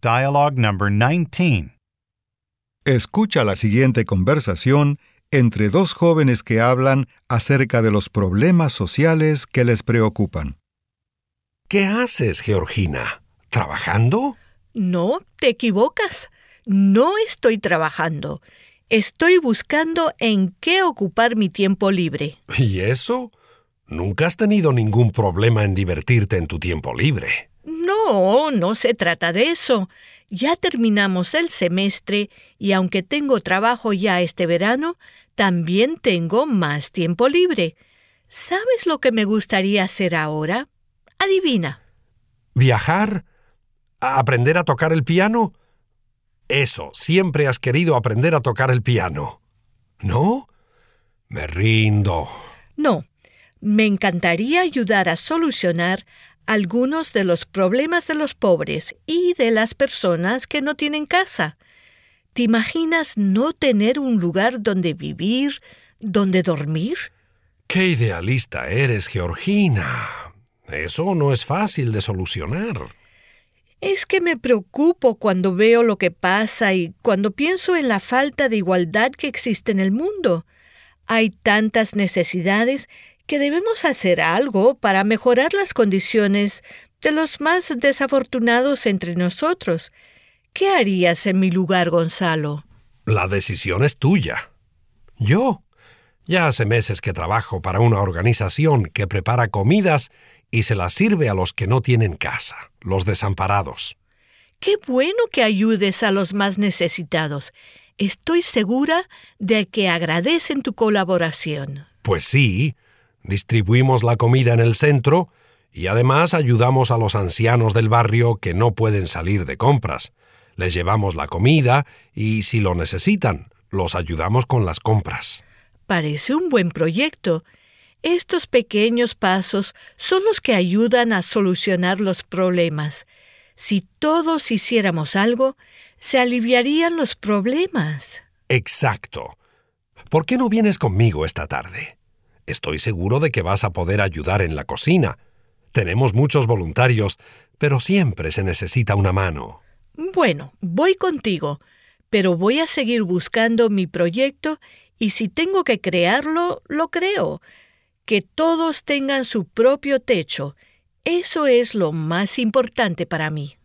Dialogue number 19. Escucha la siguiente conversación entre dos jóvenes que hablan acerca de los problemas sociales que les preocupan. ¿Qué haces, Georgina? ¿Trabajando? No, te equivocas. No estoy trabajando. Estoy buscando en qué ocupar mi tiempo libre. ¿Y eso? ¿Nunca has tenido ningún problema en divertirte en tu tiempo libre? No, no se trata de eso. Ya terminamos el semestre y aunque tengo trabajo ya este verano, también tengo más tiempo libre. ¿Sabes lo que me gustaría hacer ahora? Adivina. ¿Viajar? ¿A aprender a tocar el piano? Eso, siempre has querido aprender a tocar el piano. ¿No? Me rindo. No, me encantaría ayudar a solucionar algunos de los problemas de los pobres y de las personas que no tienen casa. ¿Te imaginas no tener un lugar donde vivir, donde dormir? ¡Qué idealista eres, Georgina! Eso no es fácil de solucionar. Es que me preocupo cuando veo lo que pasa y cuando pienso en la falta de igualdad que existe en el mundo. Hay tantas necesidades que debemos hacer algo para mejorar las condiciones de los más desafortunados entre nosotros. ¿Qué harías en mi lugar, Gonzalo? La decisión es tuya. Yo. Ya hace meses que trabajo para una organización que prepara comidas y se las sirve a los que no tienen casa, los desamparados. ¡Qué bueno que ayudes a los más necesitados! Estoy segura de que agradecen tu colaboración. Pues sí, distribuimos la comida en el centro y además ayudamos a los ancianos del barrio que no pueden salir de compras. Les llevamos la comida y, si lo necesitan, los ayudamos con las compras. Parece un buen proyecto. Estos pequeños pasos son los que ayudan a solucionar los problemas. Si todos hiciéramos algo, se aliviarían los problemas. Exacto. ¿Por qué no vienes conmigo esta tarde? Estoy seguro de que vas a poder ayudar en la cocina. Tenemos muchos voluntarios, pero siempre se necesita una mano. Bueno, voy contigo, pero voy a seguir buscando mi proyecto y si tengo que crearlo, lo creo. Que todos tengan su propio techo. Eso es lo más importante para mí.